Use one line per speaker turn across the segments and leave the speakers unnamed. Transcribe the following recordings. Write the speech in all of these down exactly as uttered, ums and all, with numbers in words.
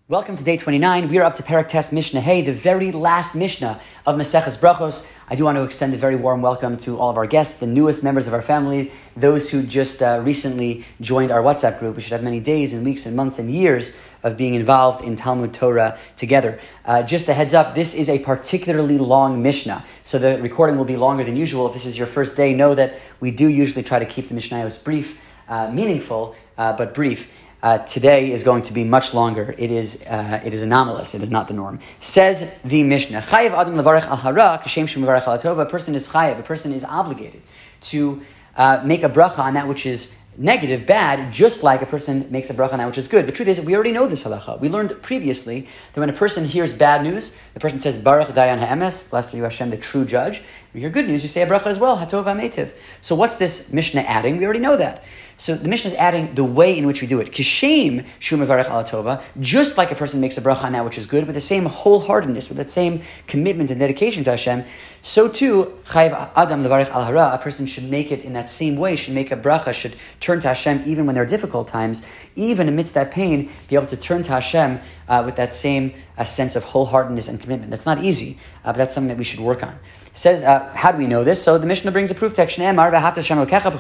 Welcome to day twenty-nine. We are up to Perek Tes Mishnah Hey, the very last Mishnah of Maseches Brachos. I do want to extend a very warm welcome to all of our guests, the newest members of our family, those who just uh, recently joined our WhatsApp group. We should have many days and weeks and months and years of being involved in Talmud Torah together. Uh, just a heads up, this is a particularly long Mishnah, so the recording will be longer than usual. If this is your first day, know that we do usually try to keep the Mishnayos brief, uh, meaningful, uh, but brief. Uh, today is going to be much longer. It is uh, it is anomalous. It is not the norm. Says the Mishnah, Chayev Adam levarech al hara kashem shem mevarech al tova. A person is chayev. A person is obligated to uh, make a bracha on that which is negative, bad, just like a person makes a bracha on that which is good. The truth is, we already know this halacha. We learned previously that when a person hears bad news, the person says Baruch Dayan Ha'emes, blessed are you Hashem, the true judge. When you hear good news, you say a bracha as well, Hatov Ha'metiv. So what's this Mishnah adding? We already know that. So the Mishnah is adding the way in which we do it. Kishem shu mevarech al tova, just like a person makes a bracha on that which is good, with the same wholeheartedness, with that same commitment and dedication to Hashem, so too, chayev adam levarech al hara, a person should make it in that same way, should make a bracha, should turn to Hashem even when there are difficult times, even amidst that pain, be able to turn to Hashem uh, with that same uh, sense of wholeheartedness and commitment. That's not easy, uh, but that's something that we should work on. Says, uh, how do we know this? So the Mishnah brings a proof text. We should love Hashem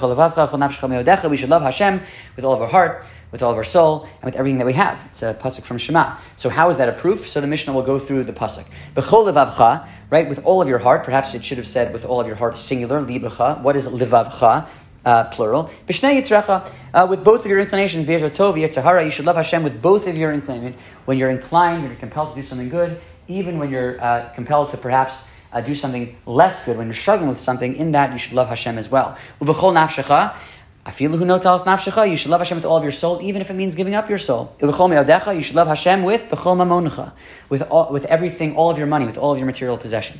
with all of our heart, with all of our soul, and with everything that we have. It's a pasuk from Shema. So how is that a proof? So the Mishnah will go through the pasuk. B'chol levavcha, right, with all of your heart. Perhaps it should have said with all of your heart, singular, libacha. What is levavcha? Uh, plural. B'shnei yitzrecha, uh, with both of your inclinations, b'yetzer tov, b'yetzer hara, you should love Hashem with both of your inclinations. When you're inclined, when you're compelled to do something good, even when you're uh, compelled to perhaps Uh, do something less good, when you're struggling with something, in that you should love Hashem as well. Ubechol nafshecha, afilu hu notalas nafshecha, you should love Hashem with all of your soul, even if it means giving up your soul. Ubechol me'odecha, you should love Hashem with bechol mamonecha, with all, with everything, all of your money, with all of your material possession.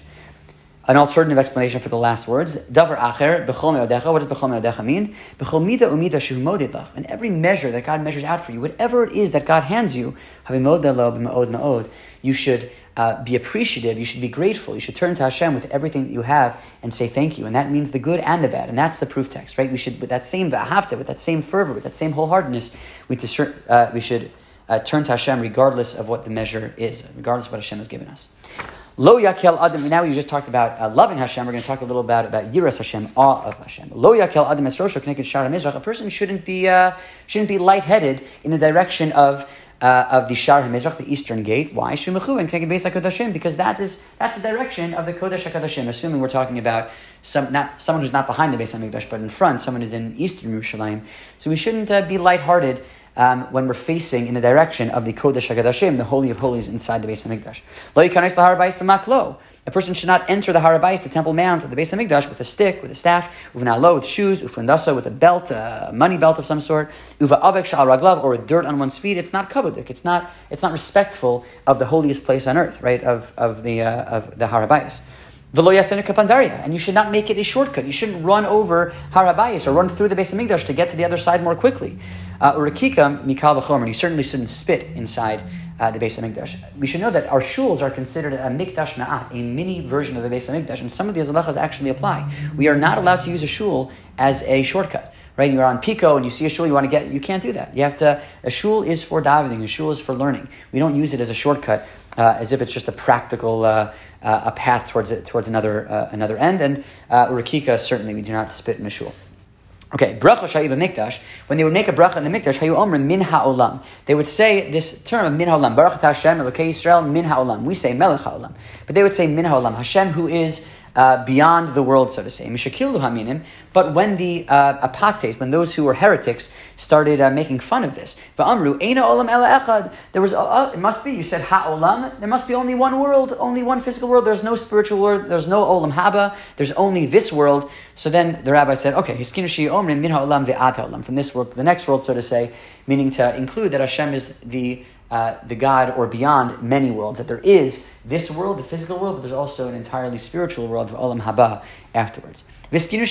An alternative explanation for the last words, davar acher, bechol me'odecha, what does bechol me'odecha mean? Bechol mida umida shehu moded lach, and every measure that God measures out for you, whatever it is that God hands you, havimod lo b'ma'od ma'od, you should Uh, be appreciative, you should be grateful, you should turn to Hashem with everything that you have and say thank you. And that means the good and the bad. And that's the proof text, right? We should, with that same v'ahavta, with that same fervor, with that same wholeheartedness, we, discern, uh, we should uh, turn to Hashem regardless of what the measure is, regardless of what Hashem has given us. Lo yakel adam, now we just talked about uh, loving Hashem, we're going to talk a little about, about yiras Hashem, awe of Hashem. Lo yakel adam es rosho k'neged shar hamizrach, a person shouldn't be, uh, shouldn't be lightheaded in the direction of Uh, of the Shar HaMizrach, the eastern gate. Why? Shumachu and Kneged Beis HaKodashim, because that is that's the direction of the Kodesh HaKodashim. Assuming we're talking about some not someone who's not behind the Beis HaMikdash, but in front, someone who's in eastern Yerushalayim. So we shouldn't uh, be lighthearted um, when we're facing in the direction of the Kodesh HaKodashim, the Holy of Holies inside the Beis HaMikdash. Lo yikanes lahar bayis b'maklo. A person should not enter the Har HaBayis, the Temple Mount, or the Beis HaMikdash with a stick, with a staff, uvnalo, with shoes, ufundasa, with a belt, a money belt of some sort, uva avek shal raglav, or with dirt on one's feet. It's not kavodik. It's not. It's not respectful of the holiest place on earth, right? Of of the uh, of the Har HaBayis. V'lo yasenik kapandaria, and you should not make it a shortcut. You shouldn't run over Har HaBayis or run through the Beis HaMikdash to get to the other side more quickly. Urakika mikal v'chomer, you certainly shouldn't spit inside Uh, the Beis HaMikdash. We should know that our shuls are considered a mikdash ma'at, a mini version of the Beis HaMikdash, and some of these halachas actually apply. We are not allowed to use a shul as a shortcut, right? You're on Pico and you see a shul you want to get, you can't do that. You have to, a shul is for davening, a shul is for learning. We don't use it as a shortcut, uh, as if it's just a practical, uh, uh, a path towards it, towards another uh, another end, and uh, urikika, certainly we do not spit in a shul. Okay, bracha shayi b'mikdash. When they would make a bracha in the mikdash, hayu omrim min ha'olam. They would say this term of min ha'olam. Baruch atah Hashem Elokei Yisrael min ha'olam. We say melech ha'olam, but they would say min ha'olam. Hashem, who is uh, beyond the world, so to say. Mishakilu haminim. But when the uh, apates, when those who were heretics started uh, making fun of this, va'amru eina olam ela echad. There was uh, it must be. You said ha'olam. There must be only one world, only one physical world. There's no spiritual world. There's no olam haba. There's only this world. So then the rabbi said, okay, hiskinu shi omrim min ha'olam ve'ad ha'olam, from this world to the next world, so to say, meaning to include that Hashem is the uh, the God or beyond many worlds, that there is this world, the physical world, but there's also an entirely spiritual world of olam haba afterwards. They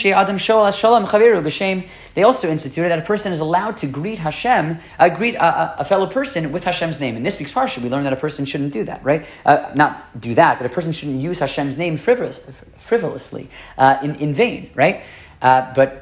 also instituted that a person is allowed to greet Hashem, uh, greet a, a fellow person with Hashem's name. In this week's parsha, we learned that a person shouldn't do that, right? Uh, not do that, but a person shouldn't use Hashem's name frivolous, frivolously, uh, in, in vain, right? Uh, but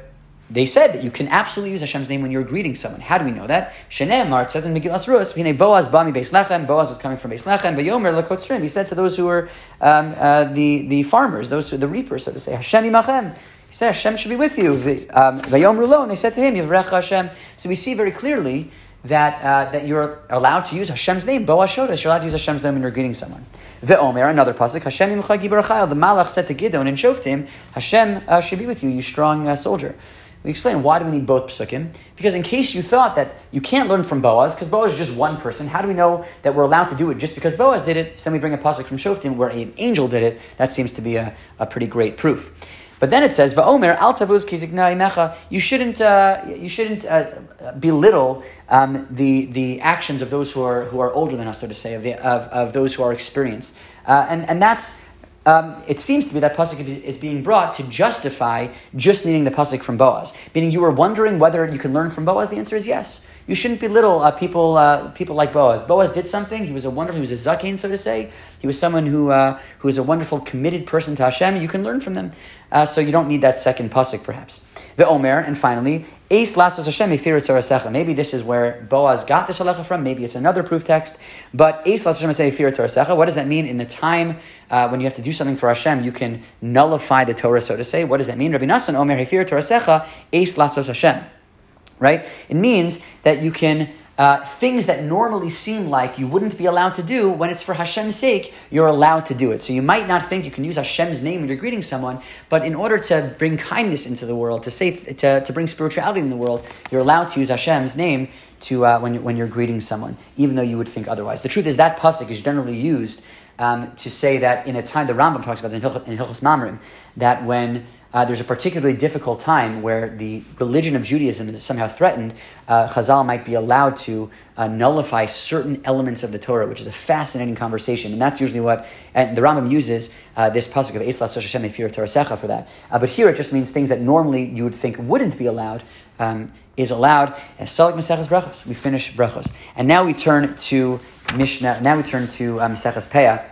they said that you can absolutely use Hashem's name when you're greeting someone. How do we know that? Shenemar, it says in Megillas Rus, V'hinei Boaz ba mi Beis Lechem, Boaz was coming from Beis Lechem, V'yomer lekotzrim, he said to those who were um, uh, the, the farmers, those who the reapers, so to say, Hashem imachem, he said Hashem should be with you, V'yomer lo, and they said to him, Yivrecha Hashem. So we see very clearly that uh, that you're allowed to use Hashem's name. Boaz showed us you're allowed to use Hashem's name when you're greeting someone. Ve'omer, another pasuk, Hashem imcha gibar chayil, the Malach said to Gideon and Shoftim, Hashem uh, should be with you, you strong uh, soldier. We explain why do we need both psukim? Because in case you thought that you can't learn from Boaz, because Boaz is just one person, how do we know that we're allowed to do it just because Boaz did it? So then we bring a pasuk from Shoftim where an angel did it. That seems to be a, a pretty great proof. But then it says, "Va'omer al tavuz ki zikna imecha." You shouldn't, uh, you shouldn't uh, belittle um, the the actions of those who are who are older than us, so to say, of the, of, of those who are experienced, uh, and and that's. Um, it seems to be that pasuk is being brought to justify just needing the pasuk from Boaz. Meaning, you were wondering whether you can learn from Boaz. The answer is yes. You shouldn't belittle uh, people uh, people like Boaz. Boaz did something. He was a wonderful. He was a zaken, so to say. He was someone who uh, who is a wonderful, committed person to Hashem. You can learn from them. Uh, so you don't need that second pasuk, perhaps. The Omer, and finally, Eis lasos Hashem efiras torasecha. Maybe this is where Boaz got this halacha from. Maybe it's another proof text. But Eis lasos Hashem efiras torasecha. What does that mean in the time uh, when you have to do something for Hashem? You can nullify the Torah, so to say. What does that mean? Rabbi Nassan Omer efiras torasecha Eis lasos Hashem. Right? It means that you can. Uh, things that normally seem like you wouldn't be allowed to do, when it's for Hashem's sake, you're allowed to do it. So you might not think you can use Hashem's name when you're greeting someone, but in order to bring kindness into the world, to say to, to bring spirituality in the world, you're allowed to use Hashem's name to uh, when, when you're greeting someone, even though you would think otherwise. The truth is that pasuk is generally used um, to say that in a time, the Rambam talks about in Hilchos Mamrim, that when Uh, there's a particularly difficult time where the religion of Judaism is somehow threatened, uh, Chazal might be allowed to uh, nullify certain elements of the Torah, which is a fascinating conversation. And that's usually what, and the Rambam uses uh, this pasuk of Eis lasos Hashem efiras torasecha for that. Uh, but here it just means things that normally you would think wouldn't be allowed, um, is allowed. And Salik Maseches Brachos, we finish Brachos. And now we turn to Mishnah, now we turn to um, Maseches Peah.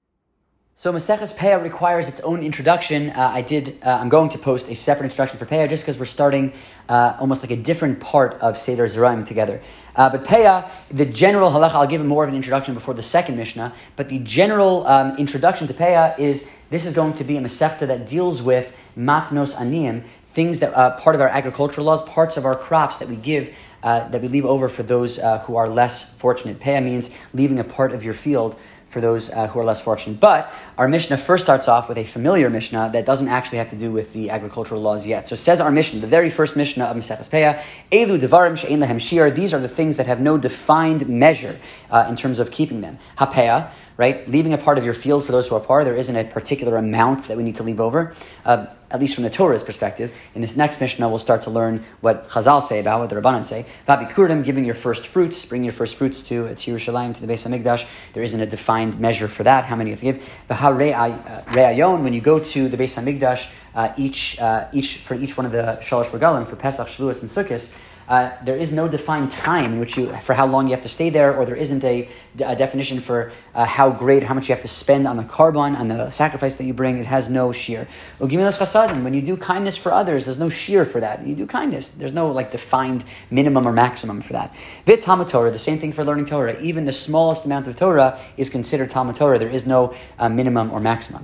So Maseches Peah requires its own introduction. Uh, I did. Uh, I'm going to post a separate introduction for Peah just because we're starting uh, almost like a different part of Seder Zeraim together. Uh, but Peah, the general halacha, I'll give more of an introduction before the second Mishnah. But the general um, introduction to Peah is this is going to be a Masechta that deals with matnos aniyim, things that uh, part of our agricultural laws, parts of our crops that we give. Uh, that we leave over for those uh, who are less fortunate. Peah means leaving a part of your field for those uh, who are less fortunate. But our Mishnah first starts off with a familiar Mishnah that doesn't actually have to do with the agricultural laws yet. So says our Mishnah, the very first Mishnah of Maseches Peah, Elu devarim she'ein lahem shiur. These are the things that have no defined measure uh, in terms of keeping them. HaPeah, right? Leaving a part of your field for those who are poor, there isn't a particular amount that we need to leave over. Uh, at least from the Torah's perspective. In this next Mishnah, we'll start to learn what Chazal say about, what the Rabbanan say. Vabikurim, giving your first fruits, bring your first fruits to Yerushalayim, to the Beis HaMikdash. There isn't a defined measure for that, how many you have to give. V'ha-re'ayon, when you go to the Beis HaMikdash, uh, each, uh, each, for each one of the Shalosh Regalim, for Pesach, Shavuos, and Sukkot, Uh, there is no defined time in which you, for how long you have to stay there, or there isn't a, a definition for uh, how great, how much you have to spend on the carbon, on the sacrifice that you bring. It has no shear. Ugimilas chasadim, when you do kindness for others, there's no shear for that. You do kindness. There's no like defined minimum or maximum for that. Vit Talmud Torah, the same thing for learning Torah. Even the smallest amount of Torah is considered Talmud Torah. There is no uh, minimum or maximum.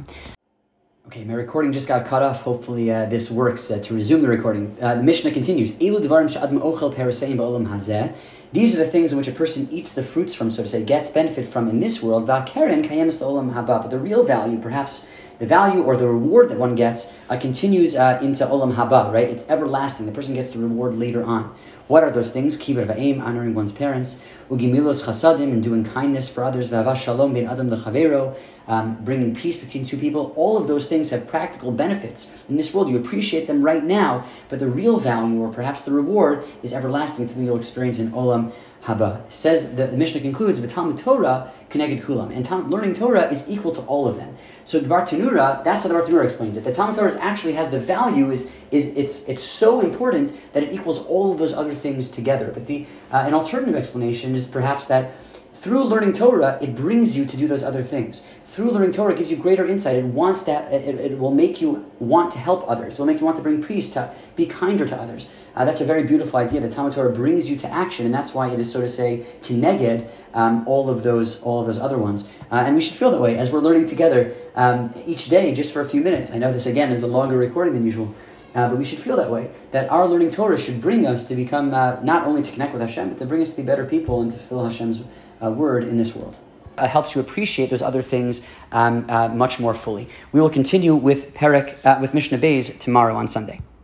Okay, my recording just got cut off. Hopefully uh, this works uh, to resume the recording. Uh, the Mishnah continues. Elu devarim she'adam ochel peraseim ba'olam hazeh. These are the things in which a person eats the fruits from, so to say, gets benefit from in this world. Va'keren kayemes la'olam haba. But the real value, perhaps the value or the reward that one gets, uh, continues uh, into olam haba, right? It's everlasting. The person gets the reward later on. What are those things? Kibbur va'im, honoring one's parents. Ugimilos chasadim, and doing kindness for others. V'avas shalom ben adam lechavero, um, bringing peace between two people. All of those things have practical benefits. In this world, you appreciate them right now, but the real value, or perhaps the reward, is everlasting. It's something you'll experience in olam haba. It says, the, the Mishnah concludes, V'talmud Torah connected kulam. And tam, learning Torah is equal to all of them. So the Bartanura, that's how the Bartanura explains it. The Talmud Torah actually has the value, is is it's it's so important that it equals all of those other things together. But the uh, an alternative explanation is perhaps that through learning Torah, it brings you to do those other things. Through learning Torah, it gives you greater insight. It wants that. It, it will make you want to help others. It will make you want to bring peace, to be kinder to others. Uh, that's a very beautiful idea. The Talmud Torah brings you to action, and that's why it is, so to say, kineged um, all of those, all of those other ones. Uh, and we should feel that way as we're learning together um, each day, just for a few minutes. I know this again is a longer recording than usual. Uh, but we should feel that way, that our learning Torah should bring us to become, uh, not only to connect with Hashem, but to bring us to be better people and to fulfill Hashem's uh, word in this world. Uh, helps you appreciate those other things um, uh, much more fully. We will continue with Perek, uh, with Mishnah Beis tomorrow on Sunday.